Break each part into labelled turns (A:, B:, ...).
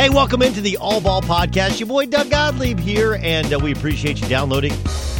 A: Hey, welcome into the All Ball Podcast. Your boy Doug Gottlieb here, and we appreciate you downloading,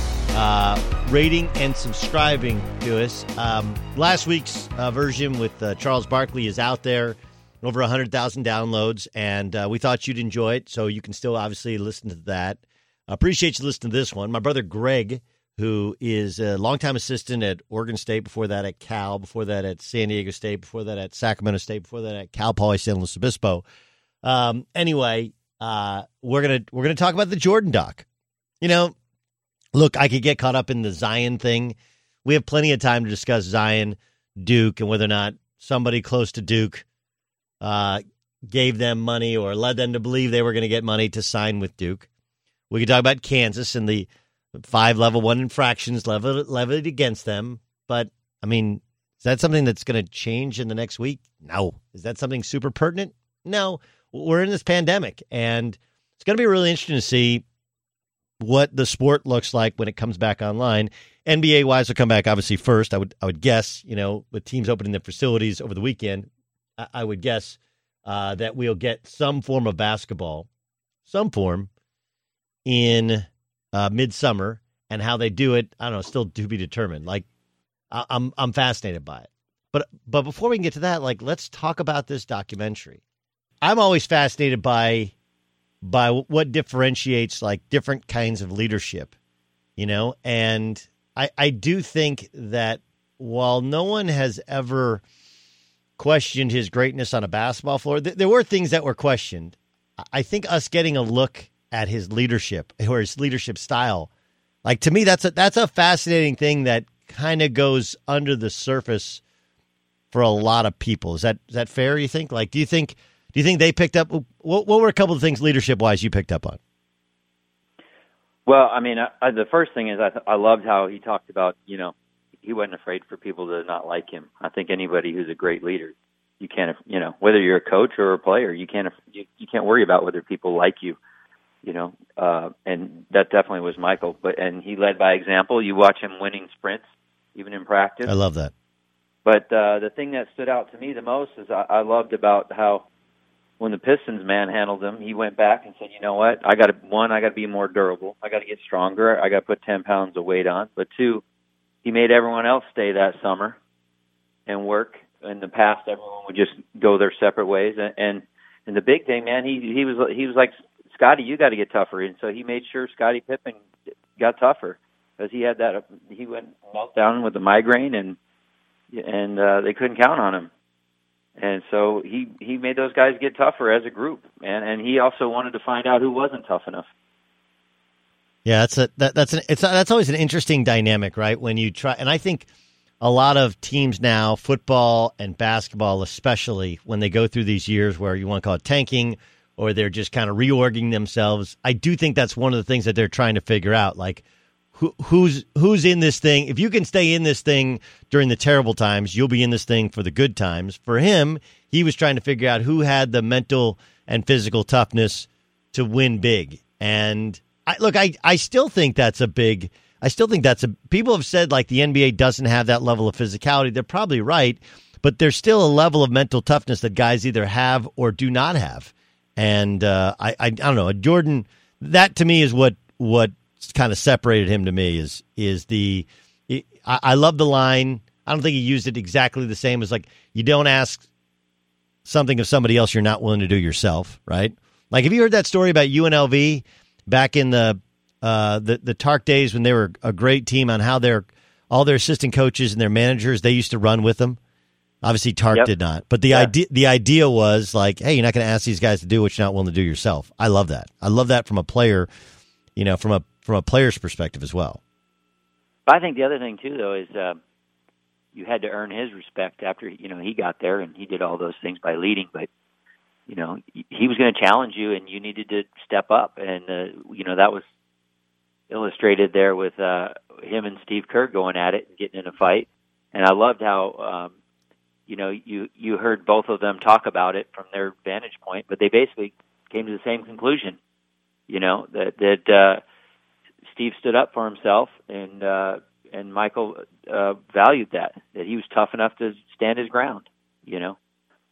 A: rating, and subscribing to us. Last week's version with Charles Barkley is out there, over 100,000 downloads, and we thought you'd enjoy it, so you can still obviously listen to that. Appreciate you listening to this one. My brother Greg, who is a longtime assistant at Oregon State, before that at Cal, before that at San Diego State, before that at Sacramento State, before that at Cal Poly San Luis Obispo. Anyway, we're gonna talk about the Jordan doc. You know, look, I could get caught up in the Zion thing. We have plenty of time to discuss Zion, Duke, and whether or not somebody close to Duke gave them money or led them to believe they were going to get money to sign with Duke. We could talk about Kansas and the 5 level 1 infractions levied against them. But, I mean, is that something that's going to change in the next week? No. Is that something super pertinent? No. We're in this pandemic, and it's going to be really interesting to see what the sport looks like when it comes back online. NBA-wise will come back, obviously, first. I would guess, you know, with teams opening their facilities over the weekend, I would guess that we'll get some form of basketball, some form, in midsummer, and how they do it, I don't know, still to be determined. Like, I'm fascinated by it. But before we can get to that, like, let's talk about this documentary. I'm always fascinated by what differentiates like different kinds of leadership, you know, and I do think that while no one has ever questioned his greatness on a basketball floor, there were things that were questioned. I think us getting a look at his leadership or his leadership style, like, to me, that's a fascinating thing that kind of goes under the surface for a lot of people. Is that fair, you think? Like, do you think they picked up? What were a couple of things leadership-wise you picked up on?
B: Well, I mean, the first thing is I loved how he talked about, you know, he wasn't afraid for people to not like him. I think anybody who's a great leader, you can't, you know, whether you're a coach or a player, you can't worry about whether people like you, you know, and that definitely was Michael. And he led by example. You watch him winning sprints, even in practice.
A: I love that.
B: But the thing that stood out to me the most is I loved about how, when the Pistons manhandled him, he went back and said, you know what, I got to be more durable. I got to get stronger. I got to put 10 pounds of weight on. But 2, he made everyone else stay that summer and work. In the past, everyone would just go their separate ways. And the big thing, man, he was like, Scotty, you got to get tougher. And so he made sure Scottie Pippen got tougher, because he went meltdown with a migraine, and they couldn't count on him. And so he made those guys get tougher as a group, and he also wanted to find out who wasn't tough enough.
A: Yeah, that's always an interesting dynamic, right? When you try, and I think a lot of teams now, football and basketball especially, when they go through these years where you want to call it tanking, or they're just kind of reorging themselves, I do think that's one of the things that they're trying to figure out, like, who's in this thing. If you can stay in this thing during the terrible times, you'll be in this thing for the good times. For him, he was trying to figure out who had the mental and physical toughness to win big. And I still think that's people have said, like, the NBA doesn't have that level of physicality. They're probably right, but there's still a level of mental toughness that guys either have or do not have. And I don't know, Jordan, that to me is what kind of separated him to me I love the line. I don't think he used it exactly the same as, like, you don't ask something of somebody else you're not willing to do yourself, right? Like, have you heard that story about UNLV back in the Tark days when they were a great team, on how all their assistant coaches and their managers, they used to run with them? Obviously, Tark did not. But the idea was, like, hey, you're not going to ask these guys to do what you're not willing to do yourself. I love that. I love that from a player, you know, from a player's perspective as well.
B: I think the other thing, too, though, is you had to earn his respect after, you know, he got there, and he did all those things by leading. But, you know, he was going to challenge you, and you needed to step up. And, you know, that was illustrated there with him and Steve Kerr going at it and getting in a fight. And I loved how, you know, you heard both of them talk about it from their vantage point, but they basically came to the same conclusion, you know, that Steve stood up for himself, and Michael valued that he was tough enough to stand his ground, you know.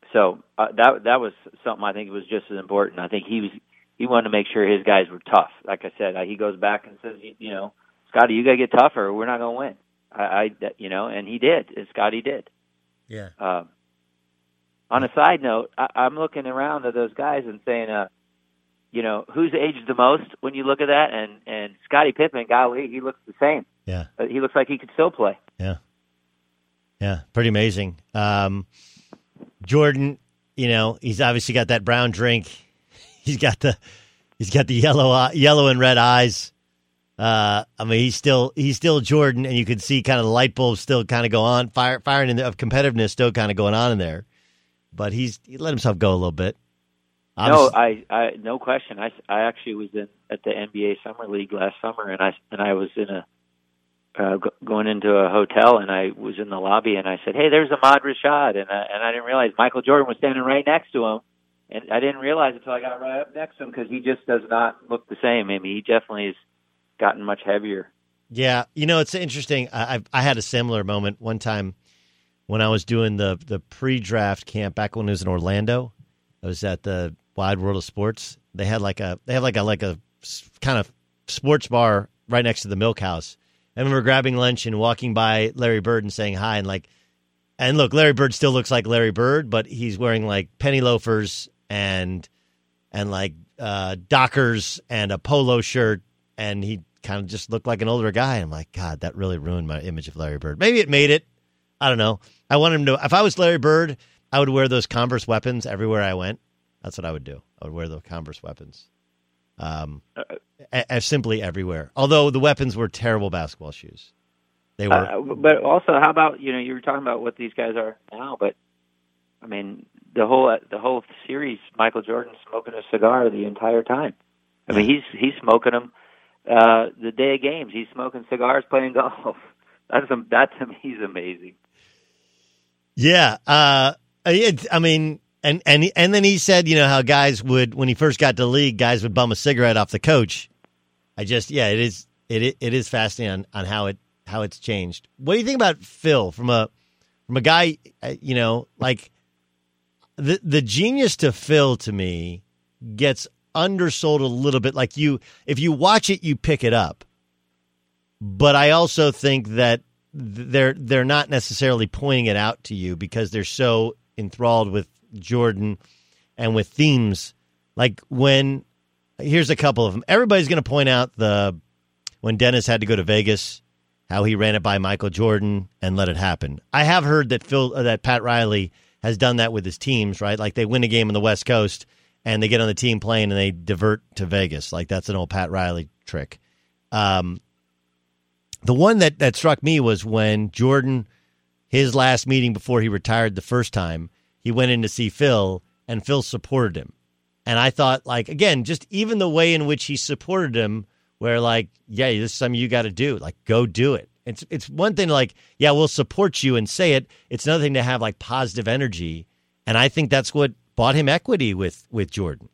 B: So that was something I think was just as important. I think he wanted to make sure his guys were tough. Like I said, he goes back and says, Scotty, you got to get tougher, or we're not going to win. And he did. And Scotty did.
A: Yeah.
B: On a side note, I'm looking around at those guys and saying, who's aged the most when you look at that? And Scottie Pippen, golly, he looks the same.
A: Yeah.
B: He looks like he could still play.
A: Yeah. Yeah, pretty amazing. Jordan, he's obviously got that brown drink. He's got the yellow and red eyes. He's still Jordan, and you can see kind of the light bulbs still kind of go on, firing of competitiveness still kind of going on in there. But he let himself go a little bit. Obviously.
B: No, no question. I actually was at the NBA Summer League last summer, and I was in going into a hotel, and I was in the lobby, and I said, "Hey, there's Ahmad Rashad," and I didn't realize Michael Jordan was standing right next to him, and I didn't realize it until I got right up next to him because he just does not look the same. I mean, he definitely has gotten much heavier.
A: Yeah, it's interesting. I had a similar moment one time when I was doing the pre-draft camp back when it was in Orlando. I was at the Wide World of Sports. They have like a kind of sports bar right next to the Milk House. I remember grabbing lunch and walking by Larry Bird and saying hi, and look, Larry Bird still looks like Larry Bird, but he's wearing like penny loafers and like Dockers and a polo shirt, and he kind of just looked like an older guy. I'm like, God, that really ruined my image of Larry Bird. Maybe it made it. I don't know. I want him to. If I was Larry Bird, I would wear those Converse weapons everywhere I went. That's what I would do. I would wear those Converse weapons. Simply everywhere. Although the weapons were terrible basketball shoes. They were.
B: But also, how about, you were talking about what these guys are now, but I mean, the whole series, Michael Jordan smoking a cigar the entire time. I mean, he's smoking them the day of games. He's smoking cigars playing golf. That to me is amazing.
A: Yeah. I mean, and then he said, how guys would, when he first got to the league, guys would bum a cigarette off the coach. It is fascinating on how it's changed. What do you think about Phil from a guy, like the genius to Phil to me gets undersold a little bit. Like if you watch it, you pick it up. But I also think that they're not necessarily pointing it out to you because they're so enthralled with Jordan and with themes. Like here's a couple of them. Everybody's going to point out when Dennis had to go to Vegas, how he ran it by Michael Jordan and let it happen. I have heard that Pat Riley has done that with his teams, right? Like they win a game on the West Coast and they get on the team plane and they divert to Vegas. Like that's an old Pat Riley trick. The one that struck me was when Jordan, his last meeting before he retired the first time, he went in to see Phil, and Phil supported him. And I thought, like, again, just even the way in which he supported him, where like, yeah, this is something you got to do. Like, go do it. It's one thing to like, yeah, we'll support you and say it. It's another thing to have like positive energy. And I think that's what bought him equity with Jordan.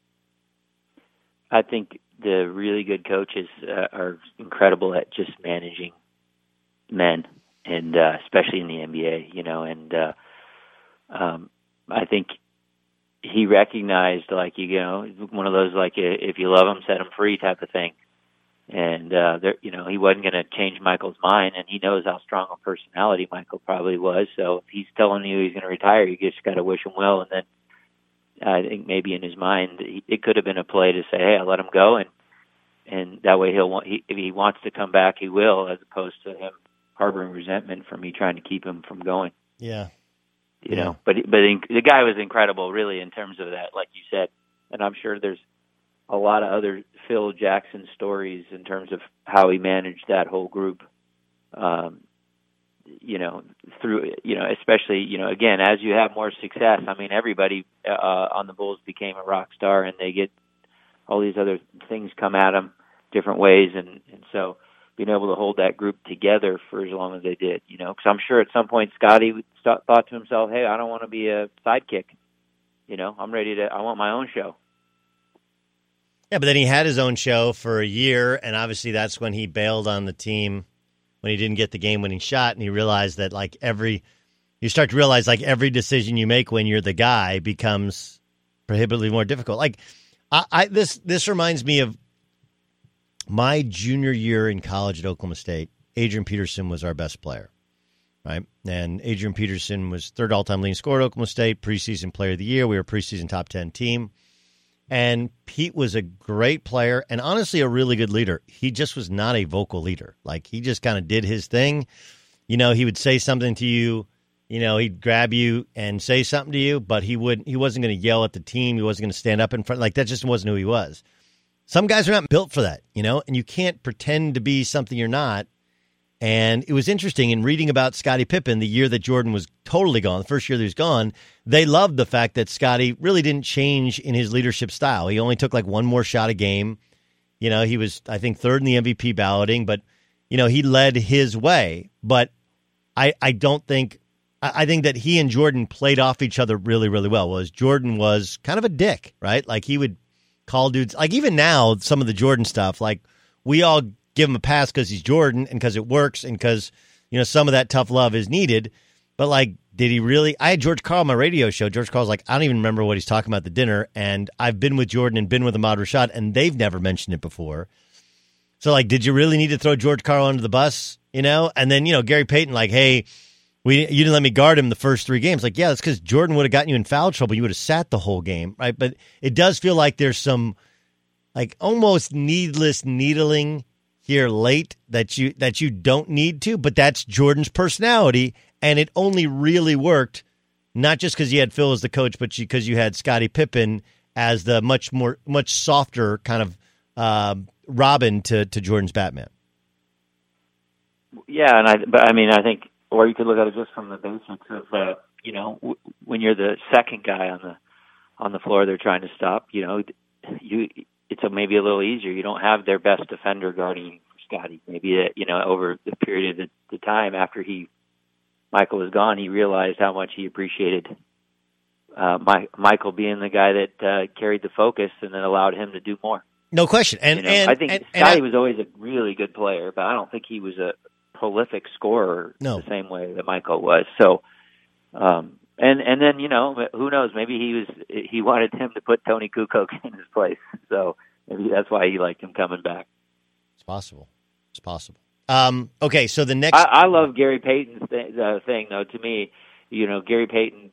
B: I think the really good coaches are incredible at just managing men, and especially in the NBA, and I think he recognized, like, one of those, like, if you love him, set him free type of thing. And, he wasn't going to change Michael's mind, and he knows how strong a personality Michael probably was. So if he's telling you he's going to retire, you just got to wish him well. And then I think maybe in his mind, it could have been a play to say, hey, I'll let him go, and that way if he wants to come back, he will, as opposed to him harboring resentment from me trying to keep him from going.
A: Yeah.
B: But the guy was incredible, really, in terms of that, like you said. And I'm sure there's a lot of other Phil Jackson stories in terms of how he managed that whole group. Through, especially, again, as you have more success, I mean, everybody on the Bulls became a rock star, and they get all these other things come at them different ways. And so being able to hold that group together for as long as they did, because I'm sure at some point Scotty thought to himself, hey, I don't want to be a sidekick. I want my own show.
A: Yeah, but then he had his own show for a year, and obviously that's when he bailed on the team when he didn't get the game-winning shot, and he realized that, like, every you start to realize like every decision you make when you're the guy becomes prohibitively more difficult. Like this reminds me of my junior year in college at Oklahoma State. Adrian Peterson was our best player, right? And Adrian Peterson was third all-time leading scorer at Oklahoma State, preseason player of the year. We were a preseason top 10 team. And Pete was a great player and honestly a really good leader. He just was not a vocal leader. Like he just kind of did his thing. You know, he would say something to you. You know, he'd grab you and say something to you, but he wasn't going to yell at the team. He wasn't going to stand up in front. Like that just wasn't who he was. Some guys are not built for that, you know, and you can't pretend to be something you're not. And it was interesting in reading about Scottie Pippen the year that Jordan was totally gone, the first year that he was gone, they loved the fact that Scottie really didn't change in his leadership style. He only took like one more shot a game. You know, he was, I think, third in the MVP balloting, but, you know, he led his way. But I think that he and Jordan played off each other really, really well. Whereas Jordan was kind of a dick, right? Like he would call dudes, like even now, some of the Jordan stuff, like we all give him a pass because he's Jordan and because it works and because, you know, some of that tough love is needed. But like, did he really? I had George Karl on my radio show. George Karl's like, I don't even remember what he's talking about at the dinner. And I've been with Jordan and been with Ahmad Rashad, and they've never mentioned it before. So like, did you really need to throw George Karl under the bus? You know? And then, you know, Gary Payton, like, hey, you didn't let me guard him the first 3 games. Like, yeah, that's because Jordan would have gotten you in foul trouble. You would have sat the whole game, right? But it does feel like there's some like almost needless needling here late that you don't need to, but that's Jordan's personality, and it only really worked not just because you had Phil as the coach, but because you had Scottie Pippen as the much softer kind of Robin to Jordan's Batman.
B: Yeah, I think, or you could look at it just from the basics of you know, when you're the second guy on the floor they're trying to stop, you know, it's maybe a little easier. You don't have their best defender guarding you for Scottie. Maybe, you know, over the period of the time after Michael was gone, he realized how much he appreciated Michael being the guy that carried the focus and then allowed him to do more.
A: No question.
B: And I think Scottie was always a really good player, but I don't think he was a prolific scorer the same way that Michael was. So, and then, you know, who knows? Maybe he wanted him to put Tony Kukoc in his place. So maybe that's why he liked him coming back.
A: It's possible. Okay, so the next...
B: I love Gary Payton's thing, though. To me, you know, Gary Payton,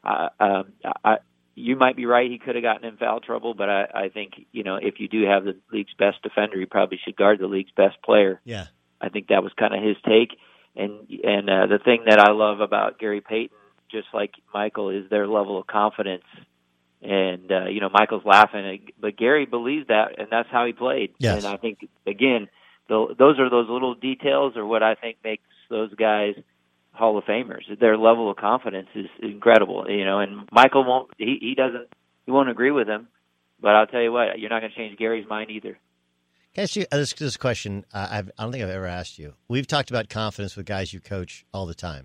B: you might be right, he could have gotten in foul trouble, but I think, you know, if you do have the league's best defender, you probably should guard the league's best player.
A: Yeah.
B: I think that was kind of his take. And the thing that I love about Gary Payton, just like Michael, is their level of confidence. And, you know, Michael's laughing, but Gary believes that, and that's how he played.
A: Yes.
B: And I think, again, those are those little details are what I think makes those guys Hall of Famers. Their level of confidence is incredible, you know, and Michael he won't agree with him, but I'll tell you what, you're not going to change Gary's mind either.
A: Can I ask you this question? I don't think I've ever asked you. We've talked about confidence with guys you coach all the time.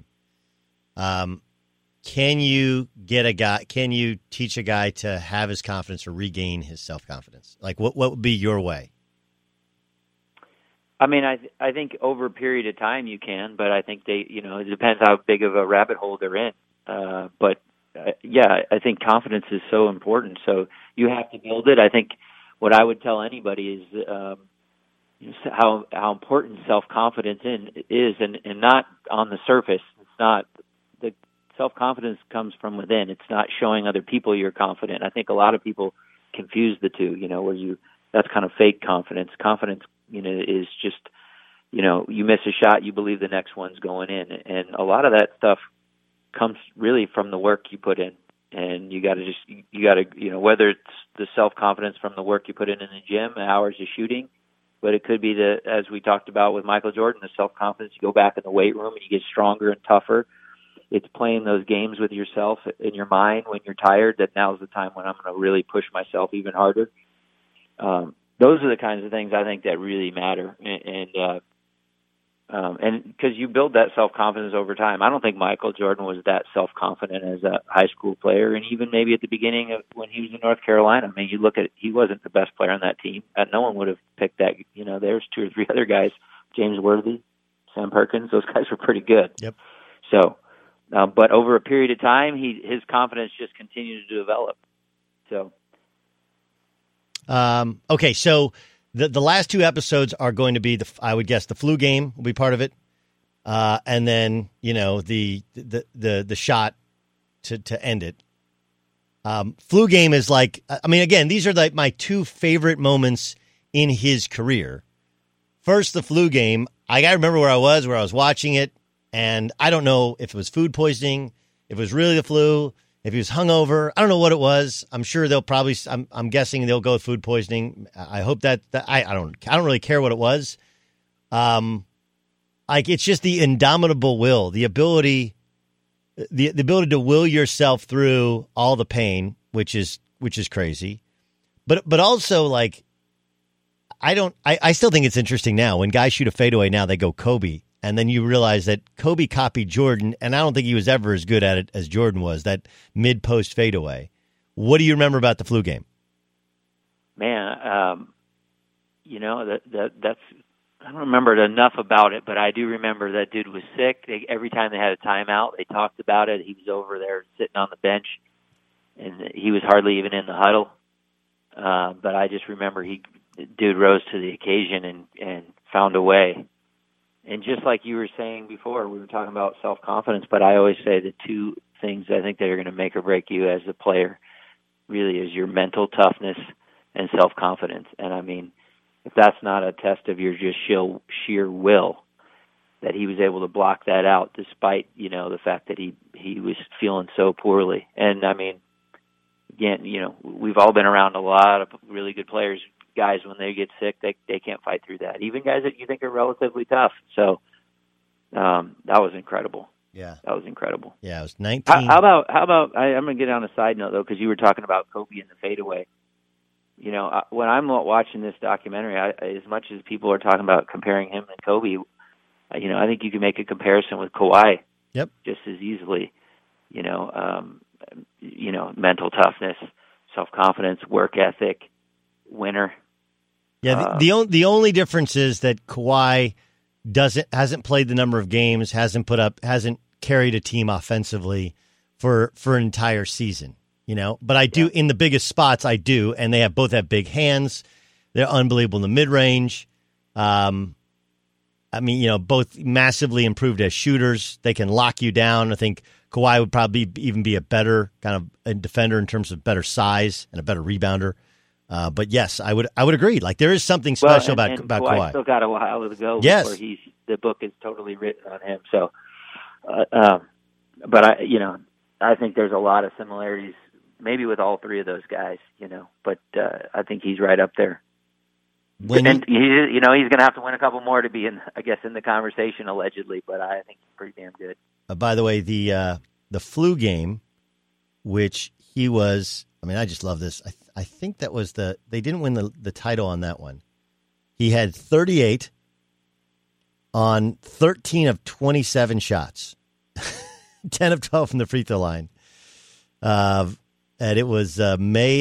A: Can you teach a guy to have his confidence or regain his self-confidence? Like what would be your way?
B: I mean, I think over a period of time you can, but I think it depends how big of a rabbit hole they're in. Yeah, I think confidence is so important. So you have to build it. I think what I would tell anybody is how important self-confidence is, and not on the surface. It's not, the self-confidence comes from within. It's not showing other people you're confident. I think a lot of people confuse the two, you know, that's kind of fake confidence. Confidence, you know, is just, you know, you miss a shot, you believe the next one's going in. And a lot of that stuff comes really from the work you put in. And you got to, you know, whether it's the self-confidence from the work you put in the gym, hours of shooting, but it could be as we talked about with Michael Jordan, the self-confidence, you go back in the weight room and you get stronger and tougher. It's playing those games with yourself in your mind when you're tired, that now's the time when I'm going to really push myself even harder. Those are the kinds of things I think that really matter. And because you build that self-confidence over time. I don't think Michael Jordan was that self-confident as a high school player, and even maybe at the beginning of when he was in North Carolina. I mean, you look at it, he wasn't the best player on that team. No one would have picked that. You know, there's 2 or 3 other guys, James Worthy, Sam Perkins. Those guys were pretty good.
A: Yep.
B: So But over a period of time, his confidence just continued to develop. So,
A: okay, so the last 2 episodes are going to be I would guess the flu game will be part of it, and then the shot to end it. Flu game is like, I mean, again, these are like my 2 favorite moments in his career. First, the flu game. I got to remember where I was watching it, and I don't know if it was food poisoning, if it was really the flu, if he was hungover. I don't know what it was. I'm sure they'll probably. I'm guessing they'll go with food poisoning. I hope that I don't really care what it was. Like, it's just the indomitable will, the ability to will yourself through all the pain, which is crazy. But also, like, I still think it's interesting now when guys shoot a fadeaway now, they go Kobe, and then you realize that Kobe copied Jordan, and I don't think he was ever as good at it as Jordan was, that mid-post fadeaway. What do you remember about the flu game?
B: Man, that's I don't remember enough about it, but I do remember that dude was sick. Every time they had a timeout, they talked about it. He was over there sitting on the bench, and he was hardly even in the huddle. But I just remember dude rose to the occasion and found a way. And just like you were saying before, we were talking about self-confidence, but I always say the 2 things I think that are going to make or break you as a player really is your mental toughness and self-confidence. And I mean, if that's not a test of your just sheer will, that he was able to block that out despite, the fact that he was feeling so poorly. And I mean, again, we've all been around a lot of really good players. Guys, when they get sick, they can't fight through that. Even guys that you think are relatively tough. So that was incredible.
A: Yeah,
B: that was incredible.
A: Yeah, it was 19.
B: How about? I'm going to get on a side note though, because you were talking about Kobe and the fadeaway. When I'm watching this documentary, as much as people are talking about comparing him and Kobe, I think you can make a comparison with Kawhi.
A: Yep. Just
B: as easily. Mental toughness, self-confidence, work ethic, winner.
A: Yeah. The only difference is that Kawhi hasn't played the number of games, hasn't carried a team offensively for an entire season. But I do in the biggest spots. I do, and they both have big hands. They're unbelievable in the mid range. Both massively improved as shooters. They can lock you down. I think Kawhi would probably even be a better kind of a defender in terms of better size and a better rebounder. But yes, I would agree. Like, there is something special about Kawhi.
B: Still got a while to go.
A: Yes,
B: before the book is totally written on him. So, but I think there's a lot of similarities. Maybe with all 3 of those guys, but I think he's right up there. He's going to have to win a couple more to be in the conversation, allegedly. But I think he's pretty damn good.
A: By the way, the flu game, which he was, I just love this. I think that was they didn't win the title on that one. He had 38 on 13 of 27 shots, 10 of 12 from the free throw line. And it was June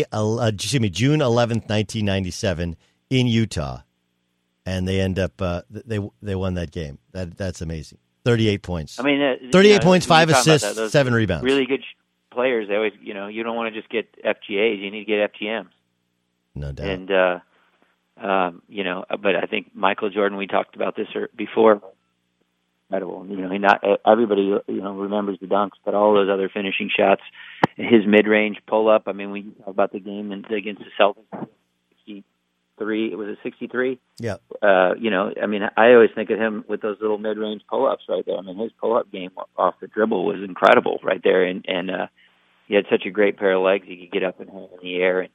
A: 11th, 1997 in Utah. And they end up, they won that game. That's amazing. 38 points. 38 points, 5 assists, 7 rebounds.
B: Really good players. They always, you don't want to just get FGAs. You need to get FGMs.
A: No doubt.
B: And, but I think Michael Jordan, we talked about this before. Incredible. Not everybody, remembers the dunks, but all those other finishing shots, his mid-range pull-up. We talk about the game against the Celtics, 63. It was a 63.
A: Yeah.
B: I always think of him with those little mid-range pull-ups right there. His pull-up game off the dribble was incredible right there, and he had such a great pair of legs. He could get up and hang in the air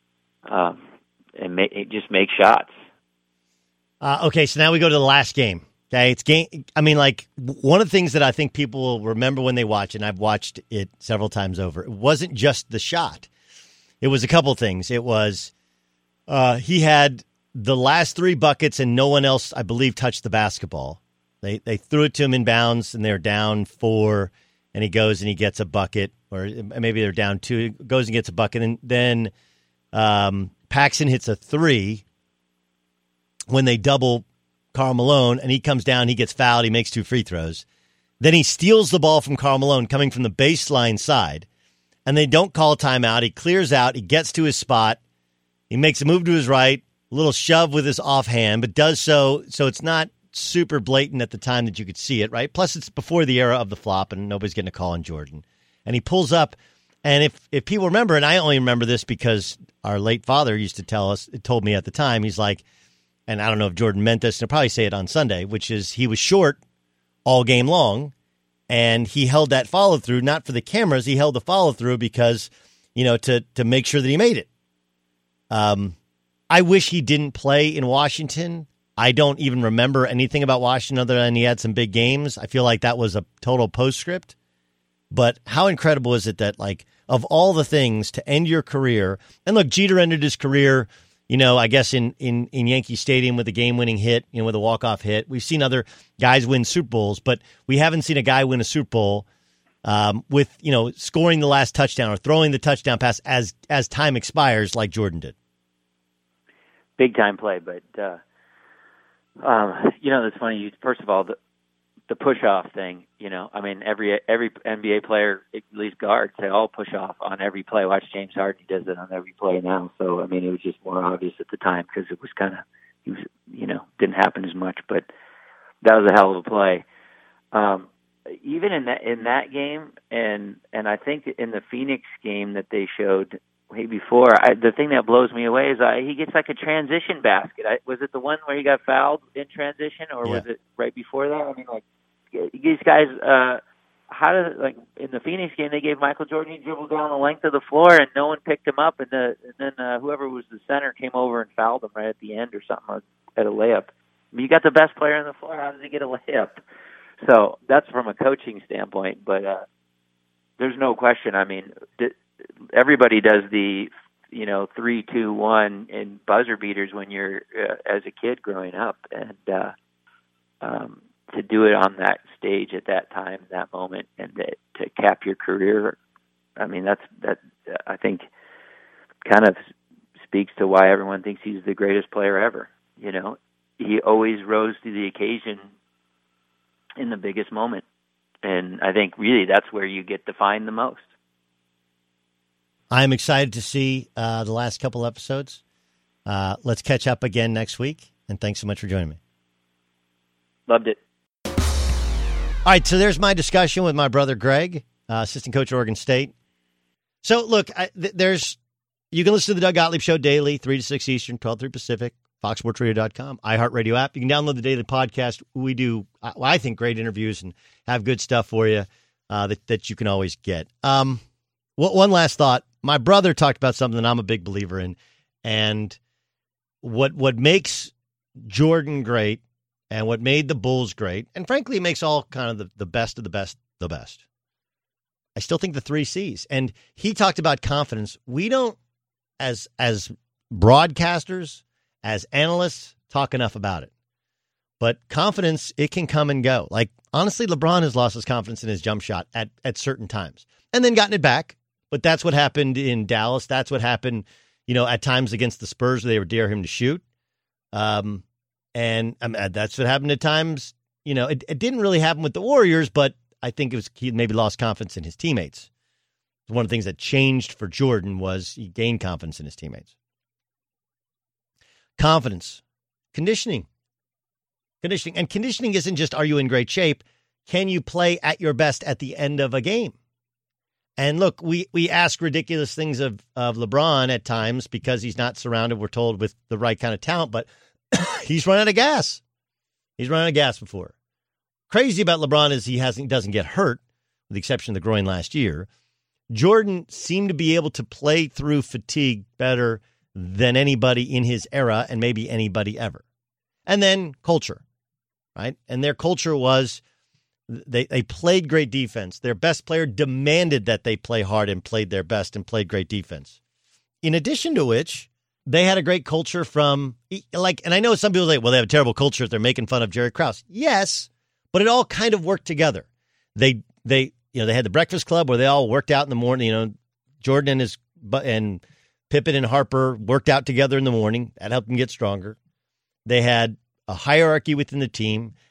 B: and just make shots.
A: Okay, so now we go to the last game. Okay, it's game. One of the things that I think people will remember when they watch, and I've watched it several times over, it wasn't just the shot. It was a couple things. It was he had the last 3 buckets, and no one else, I believe, touched the basketball. They threw it to him in bounds, and they're down 4, and he goes and he gets a bucket, or maybe they're down 2, he goes and gets a bucket, and then Paxson hits a 3 when they double Karl Malone, and he comes down, he gets fouled, he makes 2 free throws. Then he steals the ball from Karl Malone coming from the baseline side, and they don't call a timeout. He clears out. He gets to his spot. He makes a move to his right, a little shove with his offhand, but does so it's not super blatant at the time that you could see it, right? Plus, it's before the era of the flop, and nobody's getting a call on Jordan. And he pulls up, and if people remember, and I only remember this because our late father used to told me at the time, he's like, and I don't know if Jordan meant this, and I'll probably say it on Sunday, which is he was short all game long, and he held that follow-through, not for the cameras, he held the follow-through because, to make sure that he made it. I wish he didn't play in Washington. I don't even remember anything about Washington other than he had some big games. I feel like that was a total postscript. But how incredible is it that, like, of all the things to end your career, and look, Jeter ended his career, I guess in Yankee Stadium with a game-winning hit, with a walk-off hit. We've seen other guys win Super Bowls, but we haven't seen a guy win a Super Bowl with, scoring the last touchdown or throwing the touchdown pass as time expires like Jordan did.
B: Big time play, but it's funny. First of all, the push off thing. Every NBA player, at least guards, they all push off on every play. Watch James Harden; he does it on every play now. So it was just more obvious at the time because it was didn't happen as much. But that was a hell of a play. Even in that game, and I think in the Phoenix game that they showed way before, the thing that blows me away is he gets like a transition basket. Was it the one where he got fouled in transition, or was it right before that? These guys, in the Phoenix game, they gave Michael Jordan, he dribbled down the length of the floor, and no one picked him up, and then whoever was the center came over and fouled him right at the end or something at a layup. You got the best player on the floor. How does he get a layup? So that's from a coaching standpoint, but there's no question. Everybody does the 3, 2, 1 in buzzer beaters when you're as a kid growing up, and to do it on that stage at that time, that moment, and to cap your career, that I think kind of speaks to why everyone thinks he's the greatest player ever. He always rose to the occasion in the biggest moment, and I think really that's where you get defined the most.
A: I'm excited to see the last couple episodes. Let's catch up again next week, and thanks so much for joining me.
B: Loved it.
A: All right, so there's my discussion with my brother Greg, assistant coach at Oregon State. So, look, you can listen to the Doug Gottlieb Show daily, 3 to 6 Eastern, 12 to 3 Pacific, foxsportsradio.com, iHeartRadio app. You can download the daily podcast. We do, I think, great interviews and have good stuff for you that you can always get. One last thought. My brother talked about something that I'm a big believer in, and what makes Jordan great and what made the Bulls great, and frankly, it makes all kind of the best of the best the best. I still think the 3 C's. And he talked about confidence. We don't, as broadcasters, as analysts, talk enough about it. But confidence, it can come and go. Like, honestly, LeBron has lost his confidence in his jump shot at certain times and then gotten it back. But that's what happened in Dallas. That's what happened, at times against the Spurs where they would dare him to shoot. And that's what happened at times. It didn't really happen with the Warriors, but I think he maybe lost confidence in his teammates. One of the things that changed for Jordan was he gained confidence in his teammates. Confidence, conditioning. And conditioning isn't just, are you in great shape? Can you play at your best at the end of a game? And look, we ask ridiculous things of LeBron at times because he's not surrounded, we're told, with the right kind of talent, but he's run out of gas. He's run out of gas before. Crazy about LeBron is he doesn't get hurt, with the exception of the groin last year. Jordan seemed to be able to play through fatigue better than anybody in his era and maybe anybody ever. And then culture, right? And their culture was they played great defense. Their best player demanded that they play hard and played their best and played great defense. In addition to which, they had a great culture and I know some people say, well, they have a terrible culture if they're making fun of Jerry Krause. Yes, but it all kind of worked together. They had the Breakfast Club where they all worked out in the morning. Jordan and Pippen and Harper worked out together in the morning. That helped them get stronger. They had a hierarchy within the team.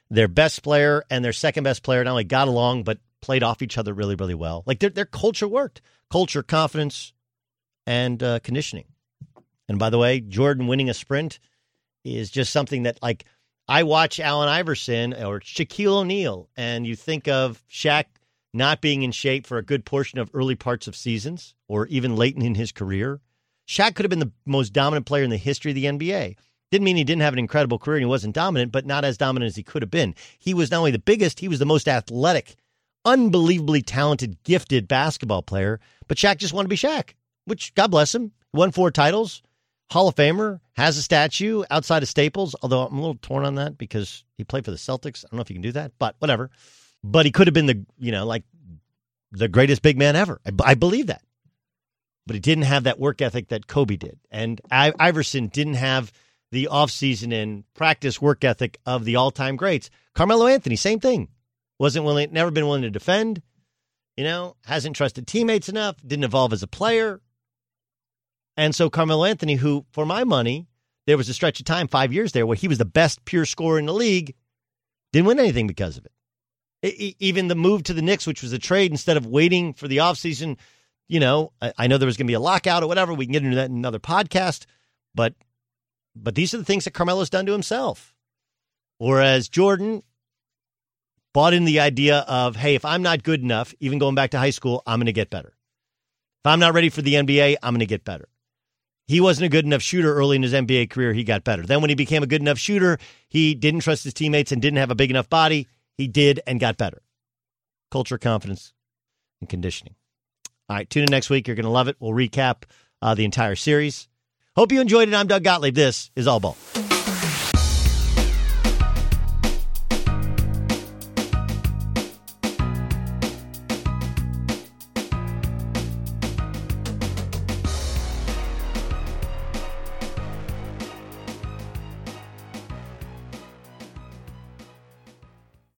A: their best player and their second best player not only got along, but played off each other really, really well. Like their culture worked. Culture, confidence, and conditioning. And by the way, Jordan winning a sprint is just something that, like, I watch Allen Iverson or Shaquille O'Neal, and you think of Shaq not being in shape for a good portion of early parts of seasons or even late in his career. Shaq could have been the most dominant player in the history of the NBA. Didn't mean he didn't have an incredible career and he wasn't dominant, but not as dominant as he could have been. He was not only the biggest, he was the most athletic, unbelievably talented, gifted basketball player. But Shaq just wanted to be Shaq, which, God bless him, won 4 titles, Hall of Famer, has a statue outside of Staples, although I'm a little torn on that because he played for the Celtics. I don't know if you can do that, but whatever. But he could have been the greatest big man ever. I believe that. But he didn't have that work ethic that Kobe did. And Iverson didn't have the offseason and practice work ethic of the all-time greats. Carmelo Anthony, same thing. Never been willing to defend, hasn't trusted teammates enough, didn't evolve as a player. And so Carmelo Anthony, who, for my money, there was a stretch of time, 5 years there, where he was the best pure scorer in the league, didn't win anything because of it. Even the move to the Knicks, which was a trade, instead of waiting for the offseason, I know there was going to be a lockout or whatever. We can get into that in another podcast. But these are the things that Carmelo's done to himself. Whereas Jordan bought in the idea of, hey, if I'm not good enough, even going back to high school, I'm going to get better. If I'm not ready for the NBA, I'm going to get better. He wasn't a good enough shooter early in his NBA career. He got better. Then when he became a good enough shooter, he didn't trust his teammates and didn't have a big enough body. He did and got better. Culture, confidence, and conditioning. All right, tune in next week. You're going to love it. We'll recap the entire series. Hope you enjoyed it. I'm Doug Gottlieb. This is All Ball.